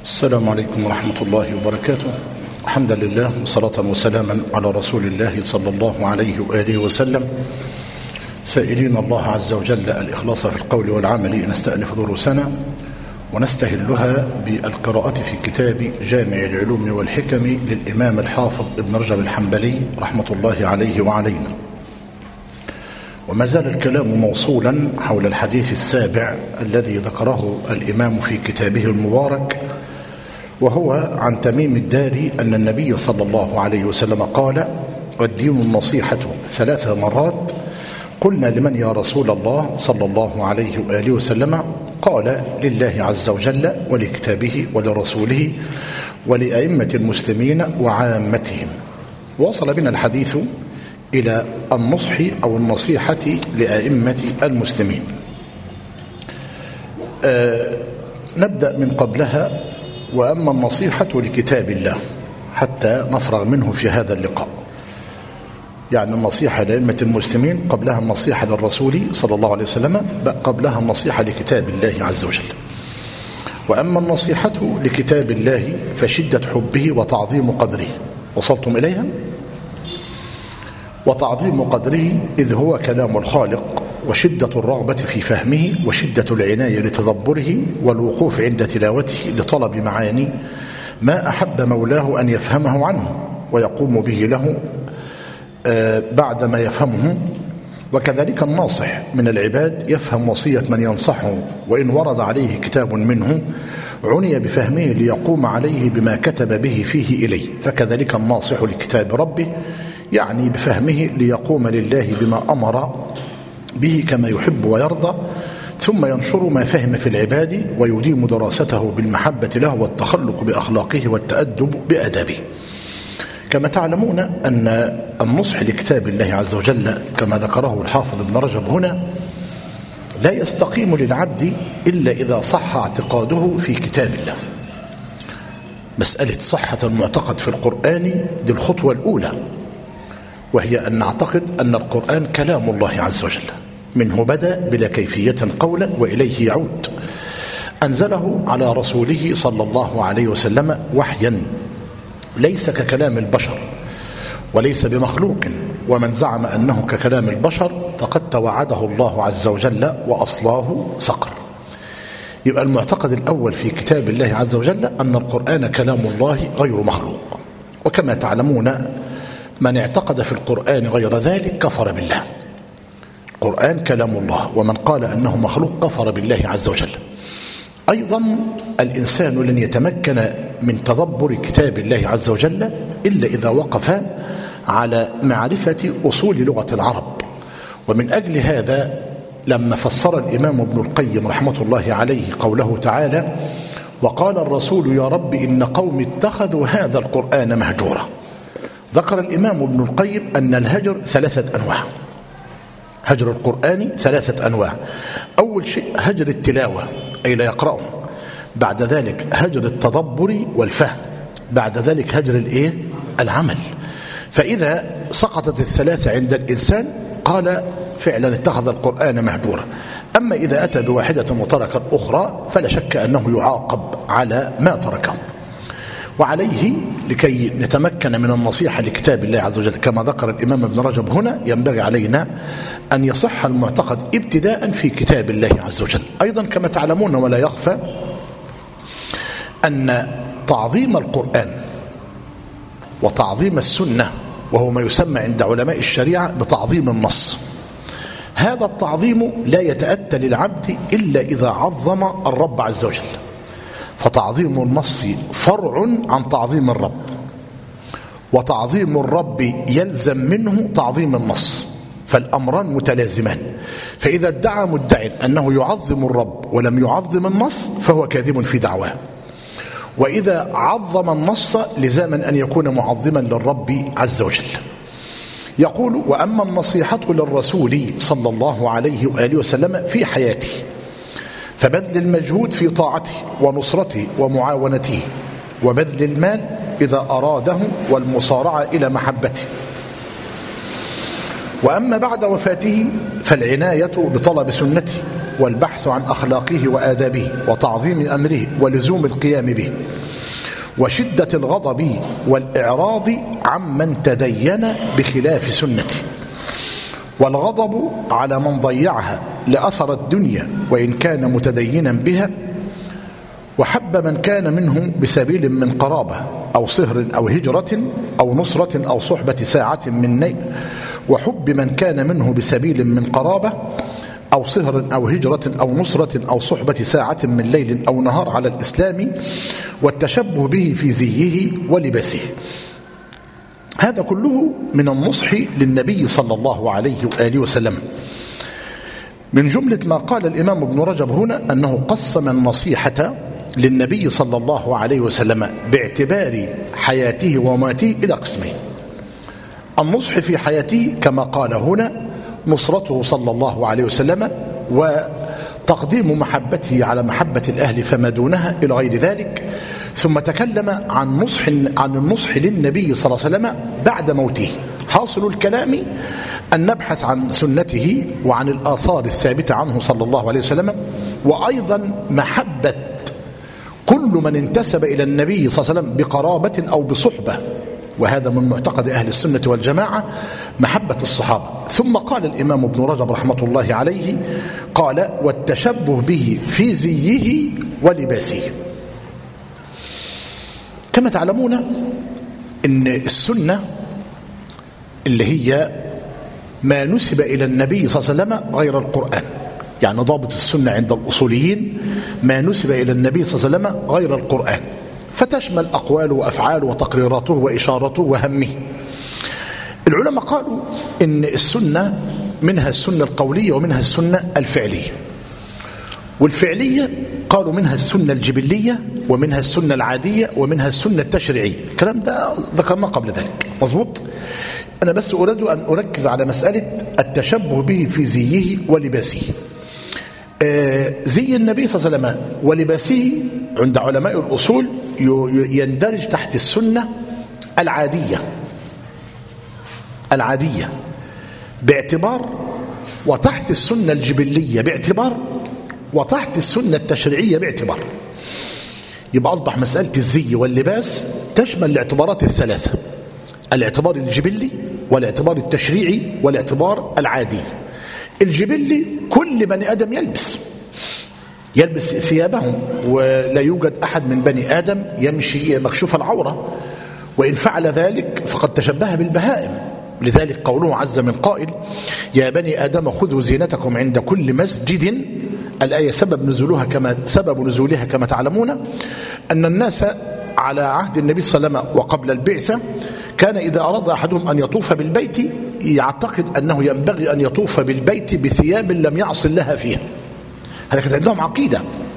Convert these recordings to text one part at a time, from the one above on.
السلام عليكم ورحمة الله وبركاته. الحمد لله وصلاة وسلاما على رسول الله صلى الله عليه وآله وسلم، سائلين الله عز وجل الإخلاص في القول والعمل. نستأنف دروسنا ونستهلها بالقراءة في كتاب جامع العلوم والحكم للإمام الحافظ ابن رجب الحنبلي رحمة الله عليه وعلينا. وما زال الكلام موصولا حول الحديث السابع الذي ذكره الإمام في كتابه المبارك، وهو عن تميم الداري أن النبي صلى الله عليه وسلم قال: والدين النصيحة 3 مرات. قلنا: لمن يا رسول الله صلى الله عليه وآله وسلم؟ قال: لله عز وجل ولكتابه ولرسوله ولأئمة المسلمين وعامتهم. وصل بنا الحديث إلى النصح أو النصيحة لأئمة المسلمين. نبدأ من قبلها: وأما النصيحة لكتاب الله، حتى نفرغ منه في هذا اللقاء. يعني النصيحة لأئمة المسلمين قبلها النصيحة للرسول صلى الله عليه وسلم، قبلها النصيحة لكتاب الله عز وجل. وأما النصيحة لكتاب الله فشدة حبه وتعظيم قدره. وصلتم إليها؟ وتعظيم قدره إذ هو كلام الخالق، وشدة الرغبة في فهمه، وشدة العناية لتدبره، والوقوف عند تلاوته لطلب معاني ما أحب مولاه أن يفهمه عنه ويقوم به له بعد ما يفهمه. وكذلك الناصح من العباد يفهم وصية من ينصحه، وإن ورد عليه كتاب منه عني بفهمه ليقوم عليه بما كتب به فيه إليه. فكذلك الناصح لكتاب ربه يعني بفهمه ليقوم لله بما أمر به كما يحب ويرضى، ثم ينشر ما فهم في العباد ويديم دراسته بالمحبة له والتخلق بأخلاقه والتأدب بأدبه. كما تعلمون أن النصح لكتاب الله عز وجل كما ذكره الحافظ ابن رجب هنا لا يستقيم للعبد إلا إذا صح اعتقاده في كتاب الله. مسألة صحة المعتقد في القرآن دي الخطوة الأولى، وهي أن نعتقد أن القرآن كلام الله عز وجل، منه بدأ بلا كيفية قولا وإليه يعود. أنزله على رسوله صلى الله عليه وسلم وحيا ليس ككلام البشر وليس بمخلوق، ومن زعم أنه ككلام البشر فقد توعده الله عز وجل وأصلاه سقر. يبقى المعتقد الأول في كتاب الله عز وجل أن القرآن كلام الله غير مخلوق. وكما تعلمون من اعتقد في القرآن غير ذلك كفر بالله. القرآن كلام الله، ومن قال أنه مخلوق كفر بالله عز وجل. أيضا الإنسان لن يتمكن من تدبر كتاب الله عز وجل إلا إذا وقف على معرفة أصول لغة العرب. ومن أجل هذا لما فسر الإمام ابن القيم رحمة الله عليه قوله تعالى: وقال الرسول يا رب إن قوم اتخذوا هذا القرآن مهجورا، ذكر الإمام ابن القيم أن الهجر 3 أنواع. هجر القرآن 3 أنواع. أول شيء هجر التلاوة أي لا يقرأه، بعد ذلك هجر التدبر والفهم، بعد ذلك هجر العمل. فإذا سقطت ال3 عند الإنسان قال فعلا اتخذ القرآن مهجورا. أما إذا أتى بواحدة وترك الأخرى فلا شك أنه يعاقب على ما تركه. وعليه لكي نتمكن من النصيحة لكتاب الله عز وجل كما ذكر الإمام ابن رجب هنا ينبغي علينا أن يصح المعتقد ابتداء في كتاب الله عز وجل. أيضا كما تعلمون ولا يخفى أن تعظيم القرآن وتعظيم السنة، وهو ما يسمى عند علماء الشريعة بتعظيم النص، هذا التعظيم لا يتأتى للعبد إلا إذا عظم الرب عز وجل. فتعظيم النص فرع عن تعظيم الرب، وتعظيم الرب يلزم منه تعظيم النص، فالأمران متلازمان. فإذا ادعى مدع أنه يعظم الرب ولم يعظم النص فهو كاذب في دعواه. وإذا عظم النص لزاما أن يكون معظما للرب عز وجل. يقول: وأما النصيحة للرسول صلى الله عليه وآله وسلم في حياته فبذل المجهود في طاعته ونصرته ومعاونته، وبذل المال إذا أراده، والمصارعة إلى محبته. وأما بعد وفاته فالعناية بطلب سنته والبحث عن أخلاقه وآدابه وتعظيم أمره ولزوم القيام به، وشدة الغضب والإعراض عمن تدين بخلاف سنته، والغضب على من ضيعها لأثر الدنيا وإن كان متدينا بها، وحب من كان منه بسبيل من قرابة أو صهر أو هجرة أو نصرة أو صحبة ساعة من نيل، وحب من كان منه بسبيل من قرابة أو صهر أو هجرة أو نصرة أو صحبة ساعة من ليل أو نهار على الإسلام، والتشبه به في زيه ولباسه. هذا كله من النصح للنبي صلى الله عليه وآله وسلم. من جملة ما قال الإمام ابن رجب هنا أنه قسم النصيحة للنبي صلى الله عليه وسلم باعتبار حياته وماته إلى قسمين: النصح في حياته كما قال هنا نصرته صلى الله عليه وسلم وتقديم محبته على محبة الأهل فما دونها إلى غير ذلك، ثم تكلم عن النصح للنبي صلى الله عليه وسلم بعد موته. حاصل الكلام أن نبحث عن سنته وعن الآثار الثابتة عنه صلى الله عليه وسلم، وأيضا محبة كل من انتسب إلى النبي صلى الله عليه وسلم بقرابة أو بصحبة، وهذا من معتقد أهل السنة والجماعة محبة الصحابة. ثم قال الإمام ابن رجب رحمة الله عليه قال: والتشبه به في زيه ولباسه. كما تعلمون إن السنة اللي هي ما نسب إلى النبي صلى الله عليه وسلم غير القرآن، يعني ضابط السنة عند الأصوليين ما نسب إلى النبي صلى الله عليه وسلم غير القرآن، فتشمل أقواله وأفعاله وتقريراته وإشارته وهمه. العلماء قالوا إن السنة منها السنة القولية ومنها السنة الفعلية، والفعلية قالوا منها السنة الجبلية ومنها السنة العادية ومنها السنة التشريعية. الكلام ده ذكرناه قبل ذلك، مظبوط؟ أنا بس أريد أن أركز على مسألة التشبه به في زيه ولباسه. زي النبي صلى الله عليه وسلم ولباسه عند علماء الأصول يندرج تحت السنة العادية باعتبار، وتحت السنة الجبلية باعتبار، وتحت السنة التشريعية باعتبار. يبقى أصبح مسألة الزي واللباس تشمل الاعتبارات الثلاثة: الاعتبار الجبلي والاعتبار التشريعي والاعتبار العادي. الجبلي كل بني آدم يلبس ثيابهم، ولا يوجد أحد من بني آدم يمشي مكشوف العورة، وإن فعل ذلك فقد تشبه بالبهائم. لذلك قوله عز من قائل: يا بني آدم خذوا زينتكم عند كل مسجد. الآية سبب نزولها كما تعلمون أن الناس على عهد النبي صلى الله عليه وسلم وقبل البعثة كان إذا أراد أحدهم أن يطوف بالبيت يعتقد أنه ينبغي أن يطوف بالبيت بثياب لم يعص الله فيها. هذا كانت عندهم عقيدة.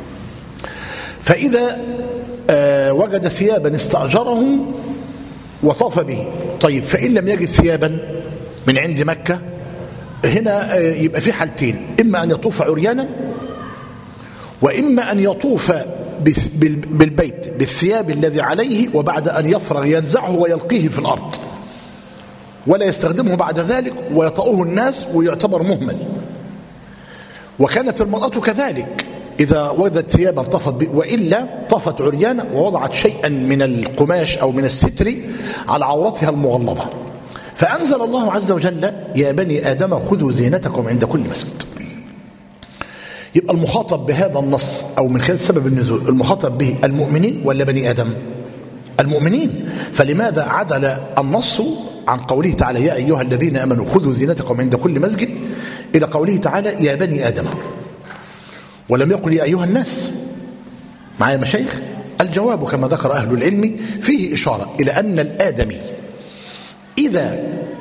فإذا وجد ثيابا استأجره وطاف به. طيب فإن لم يجد ثيابا من عند مكة، هنا يبقى في حالتين: إما أن يطوف عريانا، وإما أن يطوف بالبيت بالثياب الذي عليه، وبعد أن يفرغ ينزعه ويلقيه في الأرض ولا يستخدمه بعد ذلك، ويطأه الناس ويعتبر مهمل. وكانت المرأة كذلك، إذا وجدت ثيابا طفت به، وإلا طفت عريانا ووضعت شيئا من القماش أو من الستر على عورتها المغلظة. فأنزل الله عز وجل: يا بني آدم خذوا زينتكم عند كل مسجد. يبقى المخاطب بهذا النص أو من خلال سبب النزول المخاطب به المؤمنين ولا بني آدم؟ المؤمنين. فلماذا عدل النص عن قوله تعالى: يا أيها الذين آمنوا خذوا زينتكم عند كل مسجد، إلى قوله تعالى: يا بني آدم، ولم يقل يا أيها الناس؟ معايا مشايخ؟ الجواب كما ذكر أهل العلم فيه إشارة إلى أن الآدمي إذا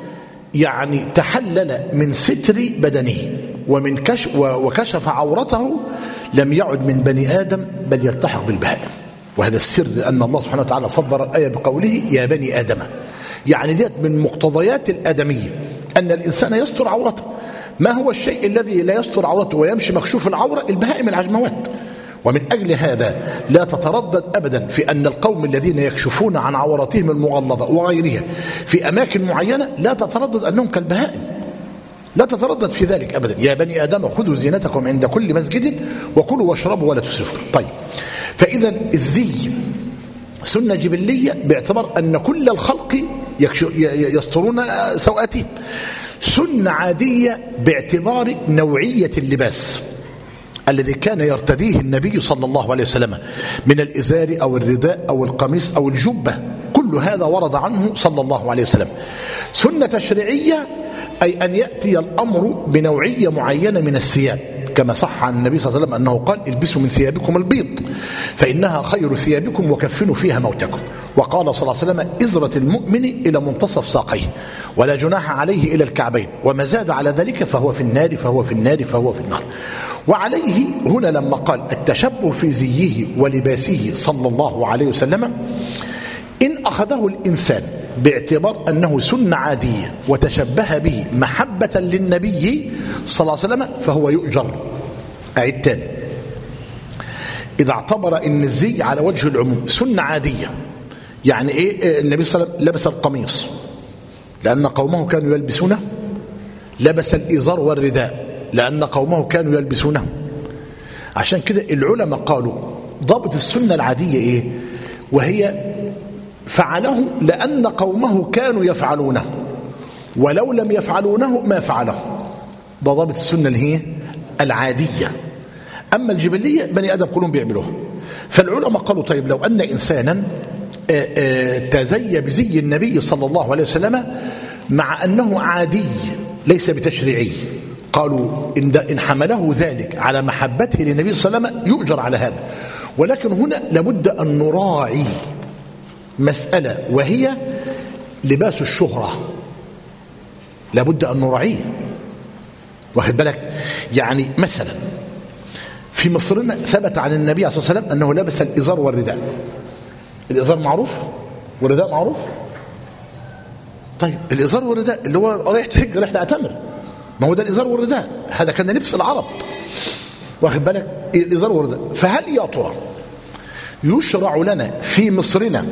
تحلل من ستر بدنه وكشف عورته لم يعد من بني آدم بل يلتحق بالبهائم. وهذا السر أن الله سبحانه وتعالى صدر الآية بقوله: يا بني آدم. ديت من مقتضيات الآدمية أن الإنسان يستر عورته. ما هو الشيء الذي لا يستر عورته ويمشي مكشوف العورة؟ البهائم العجموات. ومن أجل هذا لا تتردد أبدا في أن القوم الذين يكشفون عن عورتهم المغلظة وغيرها في أماكن معينة لا تتردد أنهم كالبهائم. لا تتردد في ذلك أبدا. يا بني آدم خذوا زينتكم عند كل مسجد وكلوا واشربوا ولا تسرفوا. طيب، فإذا الزي سنة جبلية باعتبار أن كل الخلق يسترون سوءاتهم. سنة عادية باعتبار نوعية اللباس الذي كان يرتديه النبي صلى الله عليه وسلم من الإزار أو الرداء أو القميص أو الجبة، كل هذا ورد عنه صلى الله عليه وسلم. سنة تشريعية أي أن يأتي الأمر بنوعية معينة من الثياب، كما صح عن النبي صلى الله عليه وسلم أنه قال: البسوا من ثيابكم البيض فإنها خير ثيابكم وكفنوا فيها موتكم. وقال صلى الله عليه وسلم: إزرة المؤمن إلى منتصف ساقيه ولا جناح عليه إلى الكعبين، وما زاد على ذلك فهو في النار فهو في النار فهو في النار. وعليه هنا لما قال التشبه في زيه ولباسه صلى الله عليه وسلم، إن أخذه الإنسان باعتبار أنه سنة عادية وتشبه به محبة للنبي صلى الله عليه وسلم فهو يؤجر. أعيد تاني، إذا اعتبر أن الزي على وجه العموم سنة عادية، يعني إيه؟ النبي صلى الله عليه وسلم لبس القميص لأن قومه كانوا يلبسونه، لبس الإزار والرداء لأن قومه كانوا يلبسونه. عشان كده العلماء قالوا ضابط السنة العادية إيه؟ وهي فعله لأن قومه كانوا يفعلونه، ولو لم يفعلونه ما فعله. ده ضابط السنة اللي هي العادية. أما الجبلية بني آدم كلهم بيعملوها. فالعلماء قالوا طيب لو أن إنسانا تزي بزي النبي صلى الله عليه وسلم مع أنه عادي ليس بتشريعي، قالوا إن حمله ذلك على محبته للنبي صلى الله عليه وسلم يؤجر على هذا. ولكن هنا لابد أن نراعي مسألة وهي لباس الشهرة، لابد أن نراعيه. واخد بالك؟ يعني مثلا في مصرنا ثبت عن النبي عليه الصلاة والسلام أنه لبس الإزار والرداء. الإزار معروف والرداء معروف. طيب الإزار والرداء اللي هو رايح تحج رايح تعتمر، ما هو ده الإزار والرداء، هذا كان لبس العرب. واخد بالك؟ الإزار والرداء. فهل يا ترى يشرع لنا في مصرنا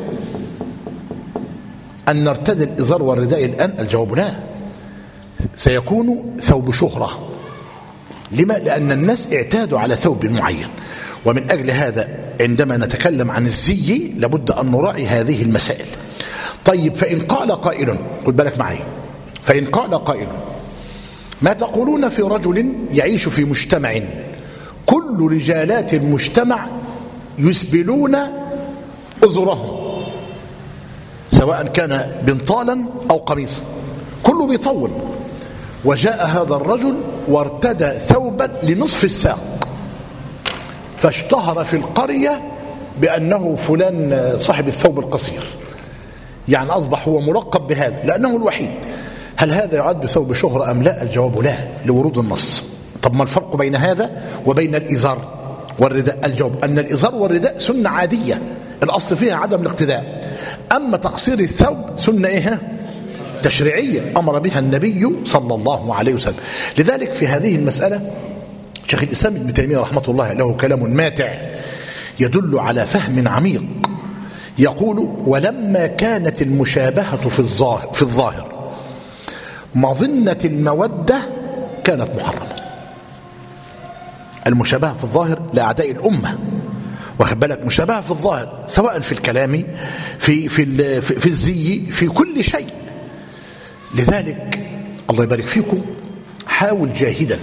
أن نرتدي الإزار والرداء الآن؟ الجواب لا، سيكون ثوب شهرة. لما؟ لأن الناس اعتادوا على ثوب معين. ومن أجل هذا عندما نتكلم عن الزي لابد أن نراعي هذه المسائل. طيب، فإن قال قائل، خد بالك معي، فإن قال قائل: ما تقولون في رجل يعيش في مجتمع كل رجالات المجتمع يسبلون أزرهم، سواء كان بنطالا أو قميصا، كله بيطول، وجاء هذا الرجل وارتدى ثوبا لنصف الساق فاشتهر في القرية بأنه فلان صاحب الثوب القصير، يعني أصبح هو ملقب بهذا لأنه الوحيد. هل هذا يعد ثوب شهرة أم لا؟ الجواب لا، لورود النص. طب ما الفرق بين هذا وبين الإزار والرداء؟ الجواب أن الإزار والرداء سنة عادية الأصل فيها عدم الاقتداء. أما تقصير الثوب سنة إيه؟ تشريعية أمر بها النبي صلى الله عليه وسلم. لذلك في هذه المسألة شيخ الإسلام ابن تيمية رحمة الله له كلام ماتع يدل على فهم عميق. يقول: ولما كانت المشابهة في الظاهر مظنة المودة كانت محرمة. المشابهة في الظاهر لأعداء الأمة، واخد بالك؟ مشابهة في الظاهر سواء في الكلام في الزي في كل شيء. لذلك الله يبارك فيكم حاول جاهدا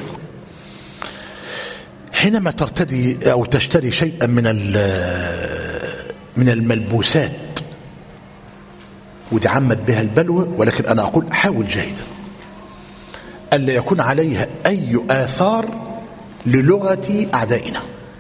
حينما ترتدي أو تشتري شيئا من الملبوسات، ودي عمت بها البلوى، ولكن أنا أقول حاول جاهدا ألا يكون عليها أي آثار للغة أعدائنا.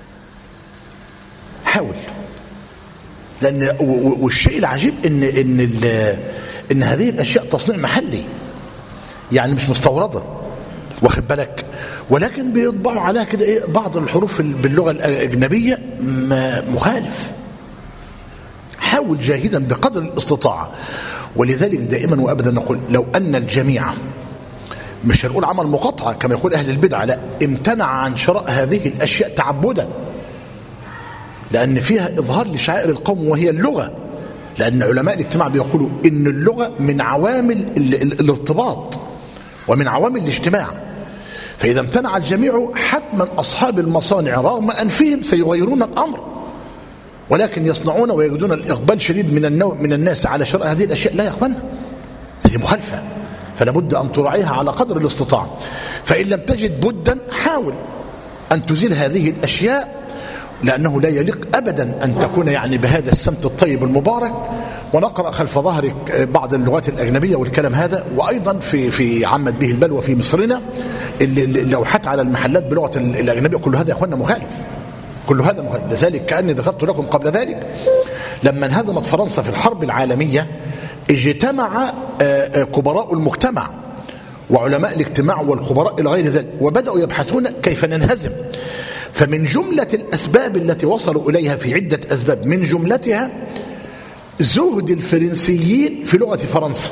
حاول، لأن والشيء العجيب إن هذه الأشياء تصنيع محلي، يعني مش مستوردة، واخد بالك؟ ولكن بيطبعوا عليها كده إيه بعض الحروف باللغة الأجنبية مخالف. حاول جاهدا بقدر الاستطاعة. ولذلك دائما وأبدا نقول لو أن الجميع، مش هنقول عمل مقاطعة كما يقول أهل البدع، لا، امتنع عن شراء هذه الأشياء تعبدا، لأن فيها إظهار لشعائر القوم وهي اللغة. لأن علماء الاجتماع بيقولوا إن اللغة من عوامل الارتباط، ومن عوامل الاجتماع. فإذا امتنع الجميع حتما أصحاب المصانع رغم أنفهم سيغيرون الأمر، ولكن يصنعون ويجدون الإقبال شديد من الناس على شراء هذه الأشياء. لا يا أخوانا، هذه مخالفة، فلا بد أن تراعيها على قدر الاستطاعة. فإن لم تجد بدا حاول أن تزيل هذه الأشياء، لأنه لا يليق أبدا أن تكون يعني بهذا السمت الطيب المبارك. ونقرأ خلف ظهرك بعض اللغات الأجنبية والكلام هذا. وأيضا في عمت به البلوى في مصرنا اللي لو حتى على المحلات بلغة الأجنبية، كل هذا يا أخوانا مخالف، كل هذا مخالف. لذلك كأني ذكرت لكم قبل ذلك لما انهزمت فرنسا في الحرب العالمية اجتمع كبراء المجتمع وعلماء الاجتماع والخبراء إلى غير ذلك، وبدأوا يبحثون كيف ننهزم. فمن جملة الأسباب التي وصلوا إليها في عدة أسباب، من جملتها زهد الفرنسيين في لغة فرنسا،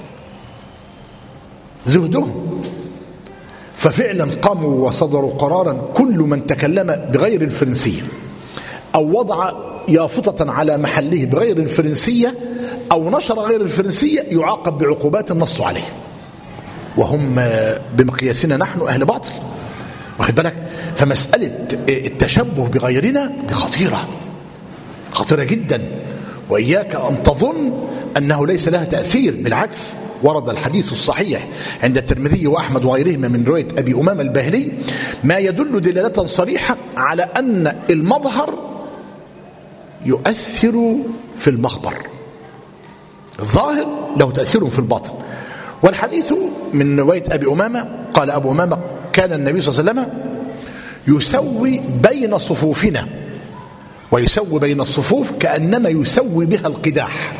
زهدهم. ففعلا قاموا وصدروا قرارا كل من تكلم بغير الفرنسية أو وضع يافطة على محله بغير الفرنسية أو نشر غير الفرنسية يعاقب بعقوبات النص عليه، وهم بمقياسنا نحن أهل باطل، واخد بالك. فمسألة التشبه بغيرنا دي خطيرة، خطيرة جدا. وإياك أن تظن أنه ليس لها تأثير، بالعكس. ورد الحديث الصحيح عند الترمذي وأحمد وغيرهما من رواية أبي أمامة الباهلي ما يدل دلالة صريحة على أن المظهر يؤثر في المخبر، الظاهر له تأثير في الباطن. والحديث من رواية أبي أمامة قال أبو أمامة كان النبي صلى الله عليه وسلم يسوي بين صفوفنا، ويسوي بين الصفوف كأنما يسوي بها القداح،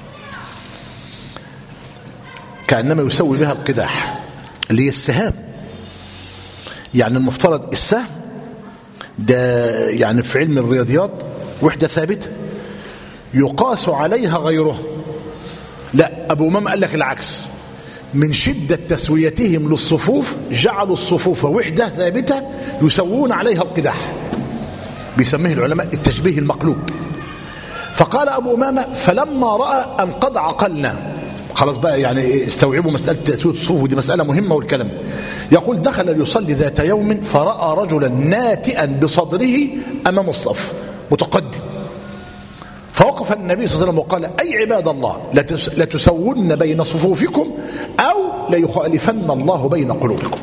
كأنما يسوي بها القداح اللي هي السهام. يعني المفترض السهم ده يعني في علم الرياضيات وحدة ثابتة يقاس عليها غيره. لا، أبو أمام قال لك العكس، من شدة تسويتهم للصفوف جعلوا الصفوف وحدة ثابتة يسوون عليها القداح، بيسميه العلماء التشبيه المقلوب. فقال أبو أمامة فلما رأى أن قد عقلنا، خلاص بقى يعني استوعبوا مسألة تسوية الصفوف، ودي مسألة مهمة والكلام ده. يقول دخل يصلي ذات يوم فرأى رجلا ناتئا بصدره أمام الصف متقدم، فوقف النبي صلى الله عليه وسلم وقال أي عباد الله لتسون بين صفوفكم أو ليخالفن الله بين قلوبكم.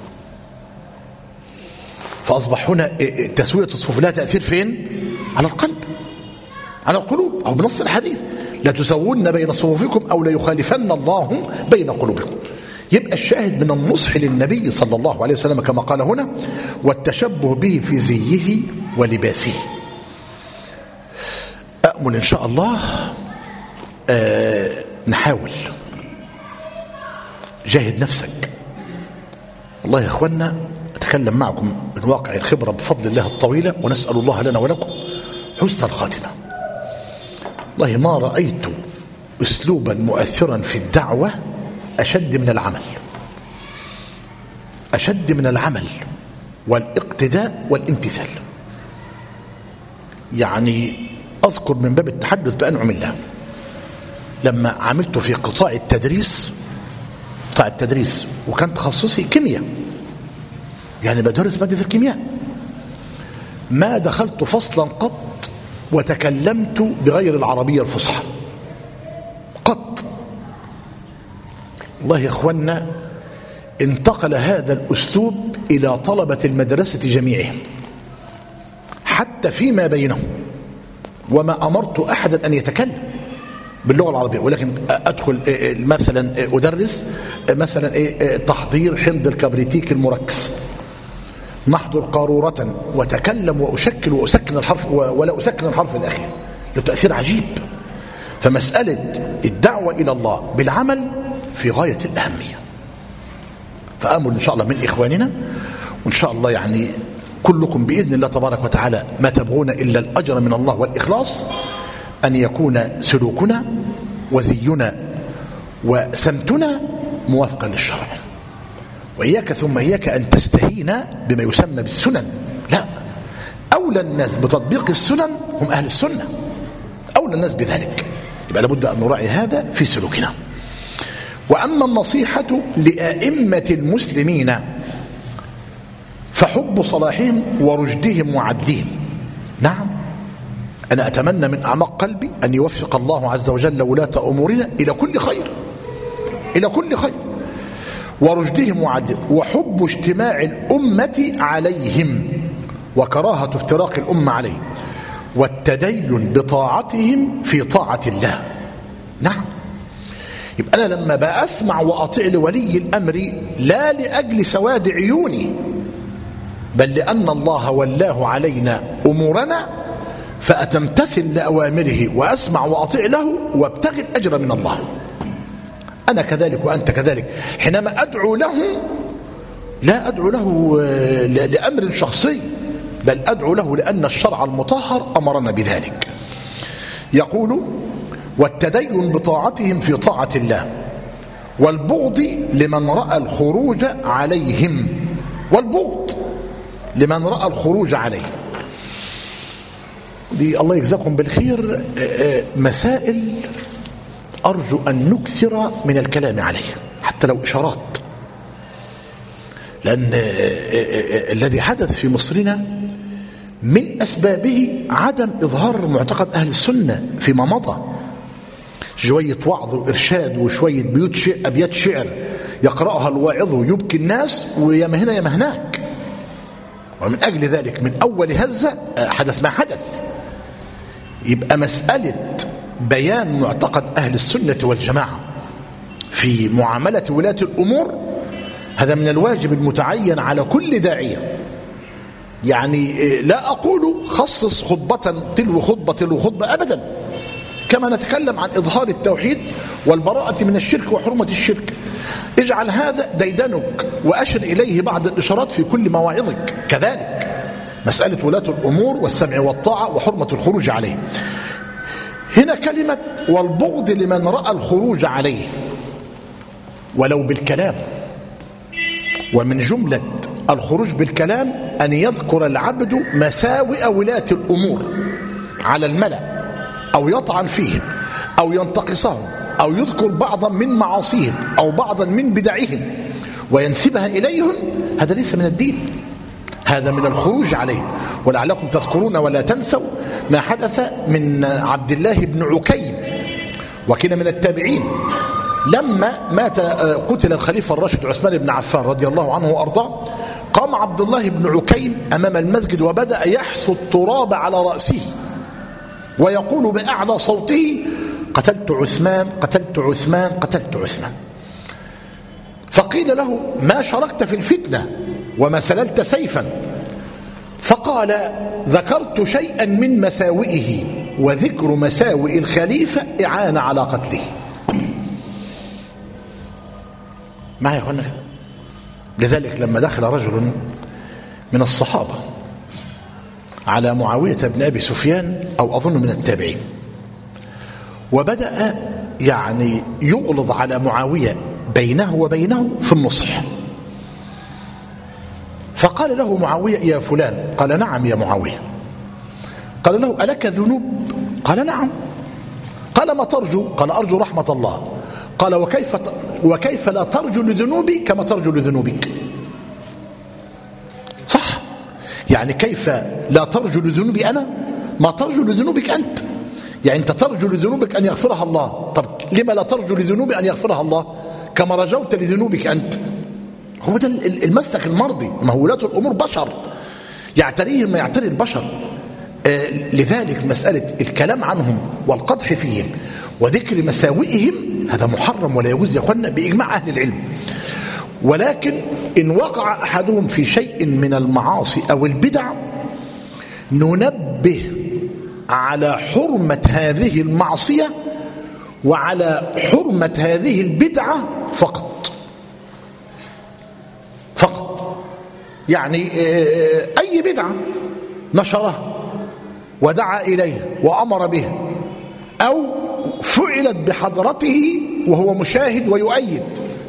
فأصبح هنا تسوية الصفوف لها تأثير فين؟ على القلب، على القلوب، أو بنص الحديث لتسون بين صفوفكم أو ليخالفن الله بين قلوبكم. يبقى الشاهد من النصح للنبي صلى الله عليه وسلم كما قال هنا والتشبه به في زيه ولباسه. أأمل إن شاء الله نحاول، جاهد نفسك. والله يا أخوانا أتكلم معكم من واقع الخبرة بفضل الله الطويلة، ونسأل الله لنا ولكم حسن الخاتمة. والله ما رأيت أسلوبا مؤثرا في الدعوة أشد من العمل، أشد من العمل والاقتداء والامتثال. يعني أذكر من باب التحدث بأنعم الله لما عملت في قطاع التدريس وكان تخصصي كيمياء، يعني بدرس مادة الكيمياء، ما دخلت فصلا قط وتكلمت بغير العربية الفصحى قط. والله يا اخوانا انتقل هذا الأسلوب إلى طلبة المدرسة جميعهم حتى فيما بينهم، وما أمرت أحدا أن يتكلم باللغة العربية، ولكن أدخل مثلا أدرس مثلا تحضير حمض الكبريتيك المركز، نحضر قارورة وتكلم وأشكل وأسكن الحرف ولا أسكن الحرف الأخير، له تأثير عجيب. فمسألة الدعوة إلى الله بالعمل في غاية الأهمية. فآمل إن شاء الله من إخواننا، وإن شاء الله يعني كلكم بإذن الله تبارك وتعالى ما تبغون إلا الأجر من الله والإخلاص، أن يكون سلوكنا وزينا وسمتنا موافقا للشرع. وإياك ثم إياك أن تستهين بما يسمى بالسنن، لا، أولى الناس بتطبيق السنن هم أهل السنة، أولى الناس بذلك. يبقى لابد أن نراعي هذا في سلوكنا. وأما النصيحة لأئمة المسلمين فحب صلاحهم ورشدهم وعدلهم. نعم، أنا أتمنى من أعماق قلبي أن يوفق الله عز وجل ولاة أمورنا إلى كل خير، إلى كل خير، ورشدهم وعدلهم، وحب اجتماع الأمة عليهم وكراهة افتراق الأمة عليه، والتدين بطاعتهم في طاعة الله. نعم، يبقى أنا لما بأسمع وأطيع لولي الأمر لا لأجل سواد عيوني، بل لأن الله ولاه علينا أمورنا فأتمتثل لأوامره وأسمع وأطيع له وابتغي الأجر من الله. أنا كذلك وأنت كذلك. حينما أدعو له لا أدعو له لأمر شخصي، بل أدعو له لأن الشرع المطهر أمرنا بذلك. يقول: والتدين بطاعتهم في طاعة الله، والبغض لمن رأى الخروج عليهم، والبغض لمن رأى الخروج عليه. دي الله يجزاكم بالخير مسائل أرجو أن نكثر من الكلام عليها حتى لو إشارات، لأن الذي حدث في مصرنا من أسبابه عدم إظهار معتقد أهل السنة فيما مضى. شوية وعظ وإرشاد وشوية أبيات شعر يقرأها الواعظ يبكي الناس، ويمهنا يمهناك. ومن أجل ذلك من أول هزة حدث ما حدث. يبقى مسألة بيان معتقد أهل السنة والجماعة في معاملة ولاة الأمور هذا من الواجب المتعين على كل داعية. يعني لا أقول خصص خطبة تلو خطبة تلو خطبة أبدا، كما نتكلم عن إظهار التوحيد والبراءة من الشرك وحرمة الشرك، اجعل هذا ديدنك وأشر إليه بعض الإشارات في كل مواعظك. كذلك مسألة ولاة الأمور والسمع والطاعة وحرمة الخروج عليه. هنا كلمة والبغض لمن رأى الخروج عليه ولو بالكلام. ومن جملة الخروج بالكلام أن يذكر العبد مساوئ ولاة الأمور على الملأ، أو يطعن فيهم أو ينتقصهم، أو يذكر بعضا من معاصيهم أو بعضا من بدعهم وينسبها إليهم. هذا ليس من الدين، هذا من الخروج عليه. ولعلكم تذكرون ولا تنسوا ما حدث من عبد الله بن عكيم، وكان من التابعين، لما مات قتل الخليفة الراشد عثمان بن عفان رضي الله عنه وأرضاه، قام عبد الله بن عكيم أمام المسجد وبدأ يحث التراب على رأسه ويقول بأعلى صوته: قتلت عثمان، قتلت عثمان، قتلت عثمان. فقيل له: ما شاركت في الفتنة وما سللت سيفا؟ فقال: ذكرت شيئا من مساوئه، وذكر مساوئ الخليفة إعانة على قتله. معي يا أخوانا كده؟ لذلك لما دخل رجل من الصحابة على معاوية بن أبي سفيان، أو أظن من التابعين، وبدأ يعني يغلظ على معاوية بينه وبينه في النصح، فقال له معاوية: يا فلان. قال: نعم يا معاوية. قال له: ألك ذنوب؟ قال: نعم. قال: ما ترجو؟ قال: أرجو رحمة الله. قال: وكيف لا ترجو لذنوبي كما ترجو لذنوبك؟ صح، يعني كيف لا ترجو لذنوبي أنا ما ترجو لذنوبك أنت؟ يعني أنت ترجو لذنوبك أن يغفرها الله، طب لما لا ترجو لذنوبي أن يغفرها الله كما رجوت لذنوبك أنت؟ هو ده المسلك المرضي. ما هو ولاة الأمور بشر يعتريهم ما يعتري البشر. لذلك مسألة الكلام عنهم والقدح فيهم وذكر مساوئهم هذا محرم ولا يجوز يا أخوانا بإجماع أهل العلم. ولكن إن وقع أحدهم في شيء من المعاصي أو البدع ننبه على حرمة هذه المعصية وعلى حرمة هذه البدعة فقط. يعني أي بدعة نشرها ودعا إليه وأمر به أو فعلت بحضرته وهو مشاهد ويؤيد،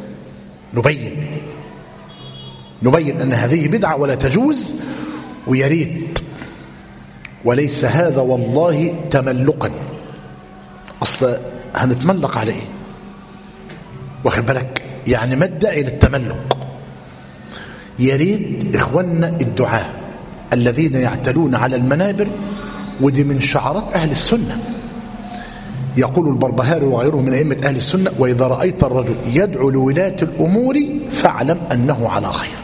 نبين أن هذه بدعة ولا تجوز ويريد. وليس هذا والله تملقا. أصلا هنتملق على إيه؟ واخد بالك؟ يعني ما الداعي للتملق؟ يريد إخواننا الدعاء الذين يعتلون على المنابر، ودي من شعارات أهل السنة. يقول البربهاري وغيره من أئمة أهل السنة: وإذا رأيت الرجل يدعو لولاة الأمور فاعلم أنه على خير.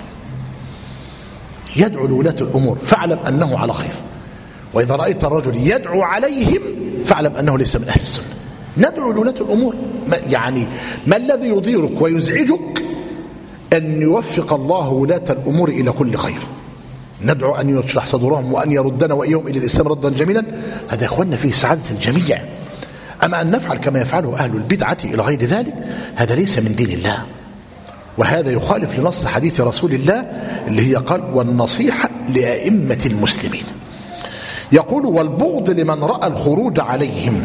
يدعو لولاة الأمور فاعلم أنه على خير. وإذا رأيت الرجل يدعو عليهم فاعلم أنه ليس من أهل السنة. ندعو لولاة الأمور، يعني ما الذي يضيرك ويزعجك؟ أن يوفق الله ولاة الأمور إلى كل خير. ندعو أن يشرح صدورهم وأن يردنا وإياهم إلى الإسلام ردا جميلا، هذا يا أخوانا فيه سعادة الجميع. أما أن نفعل كما يفعله أهل البدعة إلى غير ذلك، هذا ليس من دين الله، وهذا يخالف لنص حديث رسول الله اللي هي قال: والنصيحة لأئمة المسلمين. يقول: والبغض لمن رأى الخروج عليهم.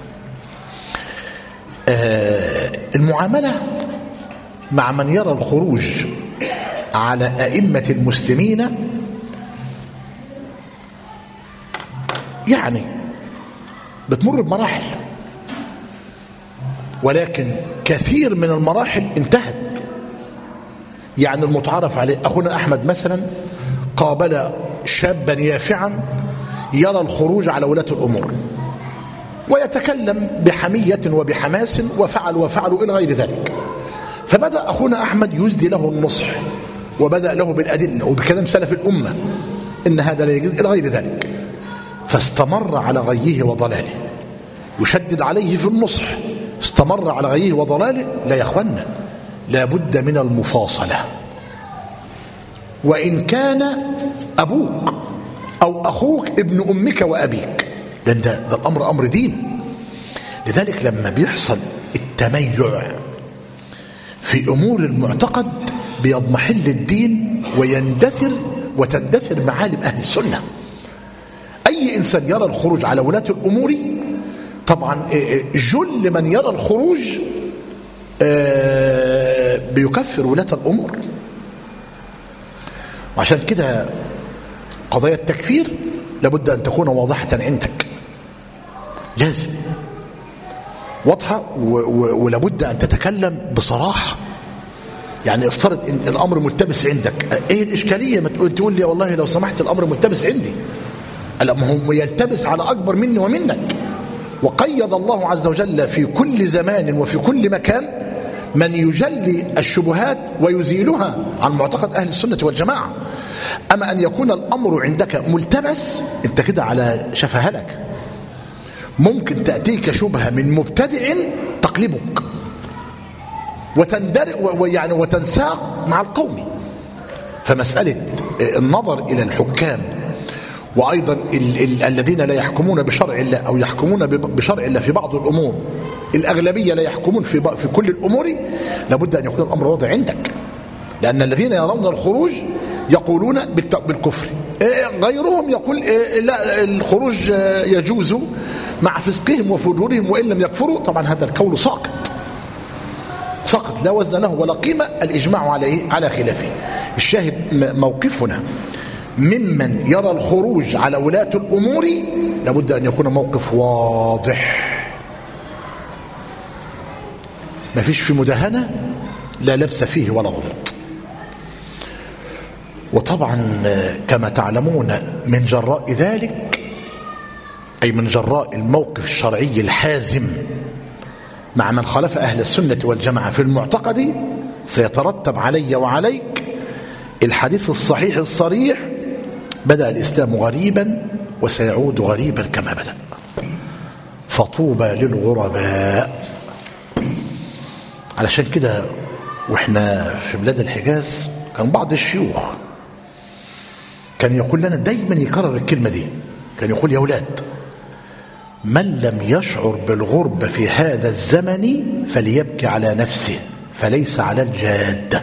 المعاملة مع من يرى الخروج على أئمة المسلمين يعني بتمر بمراحل، ولكن كثير من المراحل انتهت. يعني المتعارف عليه أخونا أحمد مثلا قابل شابا يافعا يرى الخروج على ولاة الأمور ويتكلم بحمية وبحماس وفعلوا إلى غير ذلك، فبدأ أخونا أحمد يزدي له النصح وبدأ له بالأدلة وبكلام سلف الأمة إن هذا لا يجوز إلى غير ذلك، فاستمر على غيه وضلاله، يشدد عليه في النصح، استمر على غيه وضلاله. لا يا أخوانا، لا بد من المفاصلة، وإن كان أبوك أو أخوك ابن أمك وأبيك، لأن ده الأمر أمر دين. لذلك لما بيحصل التميع في أمور المعتقد بيضمحل الدين ويندثر وتندثر معالم أهل السنة. أي إنسان يرى الخروج على ولاة الأمور، طبعا جل من يرى الخروج بيكفر ولاة الأمور. وعشان كده قضايا التكفير لابد أن تكون واضحة عندك، لازم واضحة، ولابد أن تتكلم بصراحة. يعني افترض إن الأمر ملتبس عندك، ايه الإشكالية؟ ما تقول لي والله لو سمحت الأمر ملتبس عندي. ما هو يلتبس على أكبر مني ومنك، وقيد الله عز وجل في كل زمان وفي كل مكان من يجلي الشبهات ويزيلها عن معتقد أهل السنة والجماعة. أما أن يكون الأمر عندك ملتبس، انت كده على شفا هلك. ممكن تأتيك شبهة من مبتدع تقلبك وتنساق مع القوم. فمسألة النظر إلى الحكام، وأيضا الذين لا يحكمون بشرع الله أو يحكمون بشرع الله في بعض الأمور، الأغلبية لا يحكمون في كل الأمور، لابد أن يكون الأمر واضح عندك. لأن الذين يرون الخروج يقولون بالكفر، غيرهم يقول لا، الخروج يجوز مع فسقهم وفجورهم وإن لم يكفروا. طبعا هذا القول ساقط لا وزن له ولا قيمة، الإجماع على خلافه. الشاهد موقفنا ممن يرى الخروج على ولاة الأمور لابد أن يكون موقف واضح، ما فيش في مداهنة، لا لبس فيه ولا غلط. وطبعا كما تعلمون من جراء ذلك، أي من جراء الموقف الشرعي الحازم مع من خالف أهل السنة والجماعة في المعتقد، سيترتب علي وعليك الحديث الصحيح الصريح: بدأ الإسلام غريبا وسيعود غريبا كما بدأ، فطوبى للغرباء. علشان كده واحنا في بلاد الحجاز كان بعض الشيوخ كان يقول لنا دايما، يكرر الكلمة دي، كان يقول: يا أولاد، من لم يشعر بالغربة في هذا الزمن فليبكي على نفسه فليس على الجادة.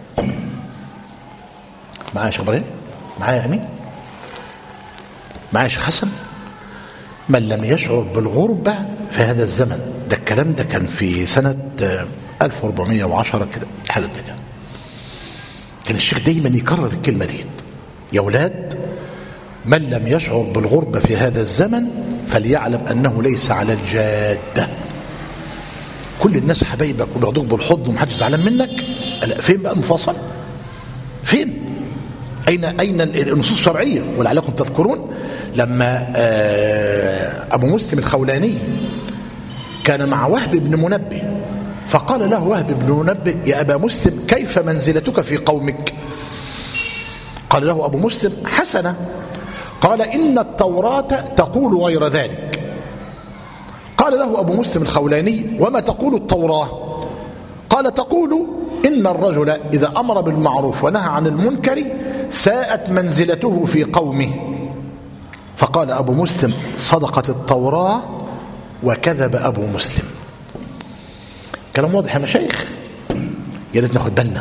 معايا شيخ إبراهيم؟ معايا يعني؟ معايا شيخ حسن؟ من لم يشعر بالغربة في هذا الزمن، ده الكلام ده كان في سنة 1410 كده، الحالة دي كان الشيخ دايما يكرر الكلمة دي: يا أولاد، من لم يشعر بالغربة في هذا الزمن فليعلم أنه ليس على الجادة. كل الناس حبايبك وبياخدوك بالحضن ومحدش زعلان منك، لا، فين بقى المفاصلة؟ فين؟ أين النصوص الشرعية؟ ولعلكم تذكرون لما أبو مسلم الخولاني كان مع وهب بن منبه، فقال له وهب بن منبه: يا أبا مسلم، كيف منزلتك في قومك؟ قال له أبو مسلم: حسنة. قال: إن التوراة تقول غير ذلك. قال له أبو مسلم الخولاني: وما تقول التوراة؟ قال: تقول إن الرجل إذا أمر بالمعروف ونهى عن المنكر ساءت منزلته في قومه. فقال أبو مسلم: صدقت التوراة وكذب أبو مسلم. كلام واضح يا مشايخ، يا ريت ناخد بالنا.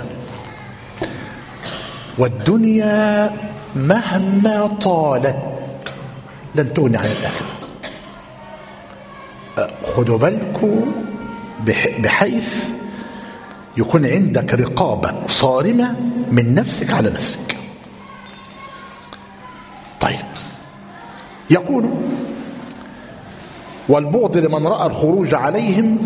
والدنيا مهما طالت لن تغني عن الآخرة. خدوا بالكم بحيث يكون عندك رقابة صارمة من نفسك على نفسك. طيب، يقول: والبغض لمن رأى الخروج عليهم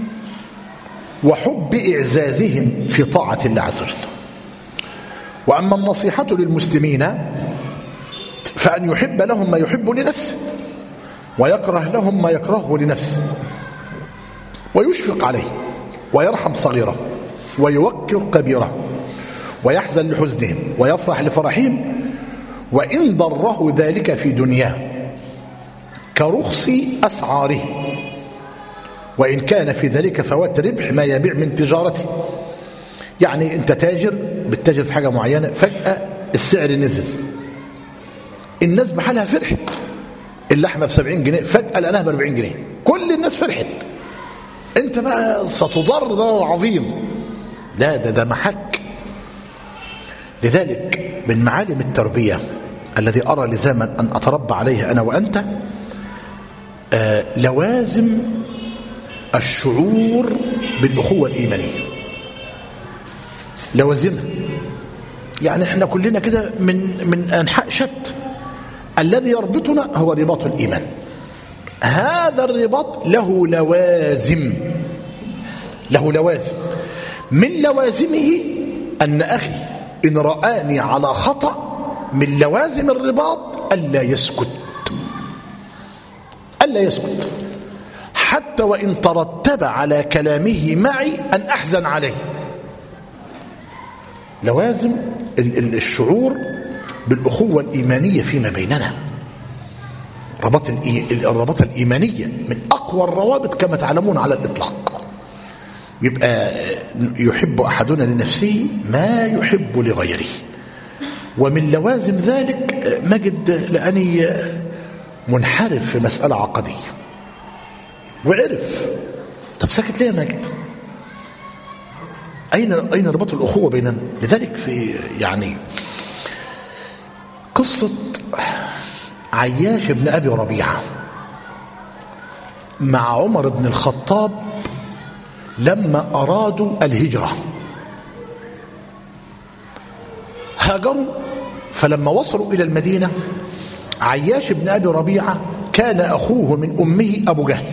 وحب إعزازهم في طاعة الله عز وجل. وأما النصيحة للمسلمين فأن يحب لهم ما يحب لنفسه ويكره لهم ما يكرهه لنفسه، ويشفق عليه ويرحم صغيره ويوقر كبيره ويحزن لحزنهم ويفرح لفرحهم، وإن ضره ذلك في دنياه كرخص أسعاره، وإن كان في ذلك فوات ربح ما يبيع من تجارته. يعني أنت تاجر بتتاجر في حاجة معينة، فجأة السعر نزل، الناس بحالها فرحت، اللحمة ب70 جنيه فجأة لقناها ب40 جنيه، كل الناس فرحت، أنت بقى ستضر ضرر عظيم. لا، ده محك. لذلك من معالم التربية الذي أرى لزاما أن أتربى عليها أنا وأنت لوازم الشعور بالأخوة الإيمانية، لوازمها. يعني احنا كلنا كده من أنحاء شتى، الذي يربطنا هو رباط الإيمان. هذا الرباط له لوازم، من لوازمه أن أخي إن رآني على خطأ من لوازم الرباط ألا يسكت، حتى وإن ترتب على كلامه معي أن أحزن عليه. لوازم الشعور بالأخوة الإيمانية فيما بيننا. الرباطة الإيمانية من أقوى الروابط كما تعلمون على الإطلاق. يبقى يحب أحدنا لنفسه ما يحب لغيره. ومن لوازم ذلك مجد لأني منحرف في مسألة عقدية وعرف. طب ساكت ليه يا مجد؟ أين رباط الأخوة بيننا؟ لذلك في يعني قصة عياش بن أبي ربيعة مع عمر بن الخطاب لما أرادوا الهجرة، هاجروا، فلما وصلوا إلى المدينة عياش بن أبي ربيعة كان أخوه من أمه أبو جهل،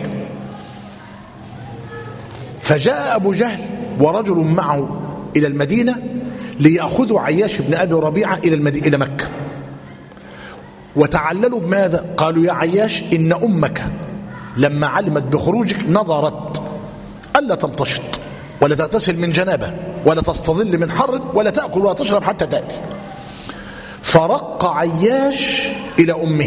فجاء أبو جهل ورجل معه إلى المدينة ليأخذوا عياش بن أبي ربيعة إلى مكة. وتعللوا بماذا؟ قالوا: يا عياش، إن أمك لما علمت بخروجك نظرت ألا تمتشط ولا تغتسل من جنابه ولا تستظل من حر ولا تأكل ولا تشرب حتى تأتي. فرق عياش إلى أمه،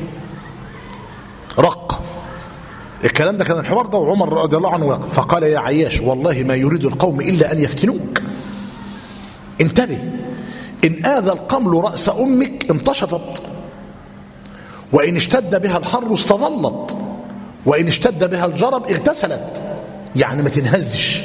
رق. الكلام ده كان الحوار ده وعمر رضي الله عنه واقف، فقال: يا عياش، والله ما يريد القوم إلا أن يفتنوك، انتبه، إن آذى القمل رأس أمك انتشطت، وإن اشتد بها الحر استظلت، وإن اشتد بها الجرب اغتسلت، يعني ما تنهزش.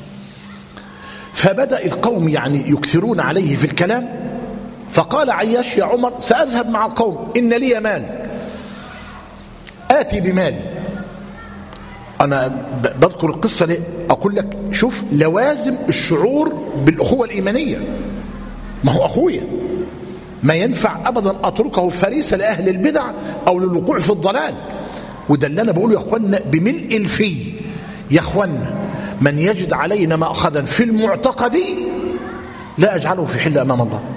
فبدأ القوم يعني يكثرون عليه في الكلام، فقال عياش: يا عمر، سأذهب مع القوم، إن لي مال، آتي بمال. أنا بذكر القصة ليه؟ أقول لك شوف لوازم الشعور بالأخوة الإيمانية. ما هو أخويا، ما ينفع أبدا أتركه فريسة لأهل البدع أو للوقوع في الضلال. وده اللي أنا بقوله يا أخوانا بملء الفي، يا أخوانا من يجد علينا مأخذا في المعتقد لا أجعله في حل أمام الله،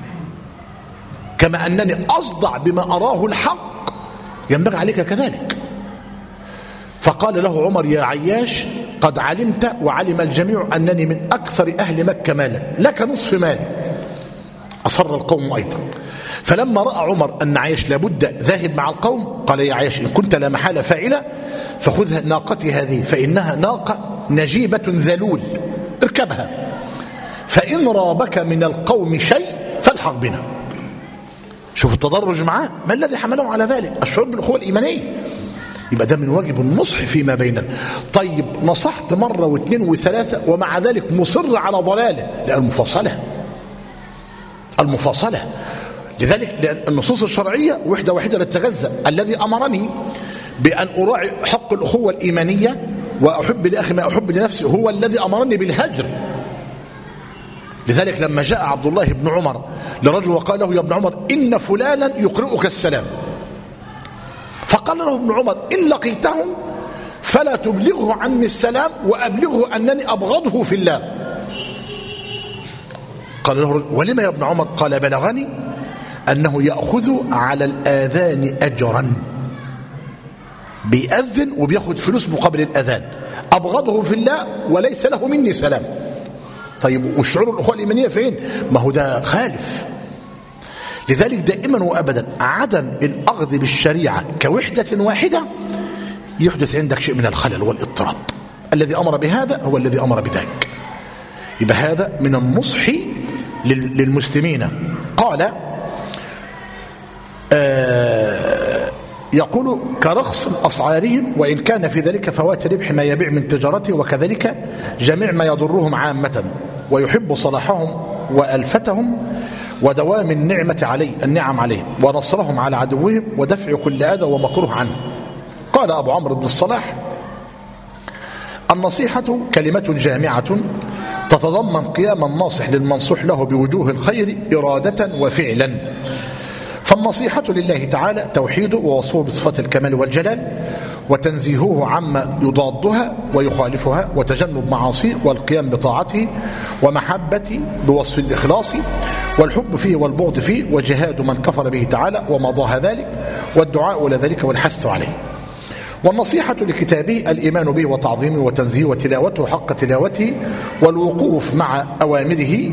كما أنني أصدع بما أراه الحق ينبغي عليك كذلك. فقال له عمر: يا عياش، قد علمت وعلم الجميع أنني من أكثر أهل مكة مالا، لك نصف مالي. أصر القوم أيضا. فلما رأى عمر أن عياش لابد ذاهب مع القوم قال: يا عياش، إن كنت لا محالة فاعلة فخذ ناقتي هذه، فإنها ناقة نجيبة ذلول، اركبها، فإن رابك من القوم شيء فالحق بنا. شوف التدرج معاه، ما الذي حمله على ذلك؟ الشعور بالأخوة الإيمانية. يبقى ده من واجب النصح فيما بيننا. طيب نصحت مرة واثنين وثلاثة ومع ذلك مصر على ضلاله، لأن المفاصلة. لذلك لأن النصوص الشرعية وحدة لا تتجزأ. الذي أمرني بأن أراعي حق الأخوة الإيمانية وأحب لأخي ما أحب لنفسي هو الذي أمرني بالهجر. لذلك لما جاء عبد الله بن عمر لرجل وقال له: يا ابن عمر، إن فلانا يقرئك السلام. فقال له ابن عمر: إن لقيته فلا تبلغه عني السلام وأبلغه أنني أبغضه في الله. قال له: ولما يا ابن عمر؟ قال: بلغني أنه يأخذ على الآذان أجرا، بيأذن وبيأخذ فلوس مقابل الأذان، أبغضه في الله وليس له مني سلام. طيب والشعور الأخوة الإيمانية فين؟ ما هو ده خالف. لذلك دائما وأبدا عدم الأخذ بالشريعة كوحدة واحدة يحدث عندك شيء من الخلل والاضطراب. الذي أمر بهذا هو الذي أمر بذاك. يبقى هذا من النصح للمسلمين. قال يقول: كرخص أسعارهم، وإن كان في ذلك فوات ربح ما يبيع من تجارته، وكذلك جميع ما يضرهم عامة، ويحب صلاحهم وألفتهم ودوام النعم عليهم ونصرهم على عدوهم ودفع كل أذى ومكروه عنه. قال أبو عمرو بن الصلاح: النصيحة كلمة جامعة تتضمن قيام الناصح للمنصوح له بوجوه الخير إرادة وفعلا. فالنصيحة لله تعالى توحيده ووصفه بصفات الكمال والجلال، وتنزيهه عما يضادها ويخالفها، وتجنب معاصيه، والقيام بطاعته، ومحبته بوصف الإخلاص، والحب فيه والبغض فيه، وجهاد من كفر به تعالى ومضاها ذلك، والدعاء لذلك والحث عليه. والنصيحة لكتابه الإيمان به وتعظيمه وتنزيهه وتلاوته حق تلاوته، والوقوف مع أوامره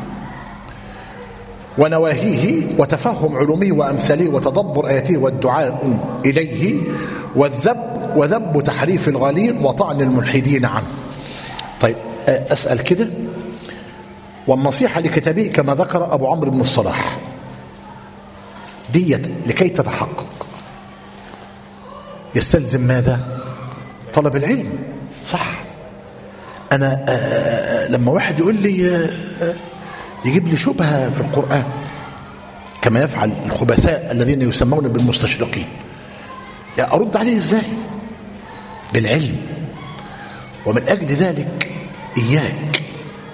ونواهيه، وتفهم علومه وأمثاله، وتدبر آياته، والدعاء إليه، وذب تحريف الغالين وطعن الملحدين عنه. طيب أسأل كده، والنصيحة لكتابه كما ذكر أبو عمرو بن الصلاح ديت لكي تتحقق يستلزم ماذا؟ طلب العلم. صح. أنا لما واحد يقول لي يجيب لي شبهة في القرآن كما يفعل الخبثاء الذين يسمون بالمستشرقين، يعني أرد عليه إزاي؟ بالعلم. ومن أجل ذلك إياك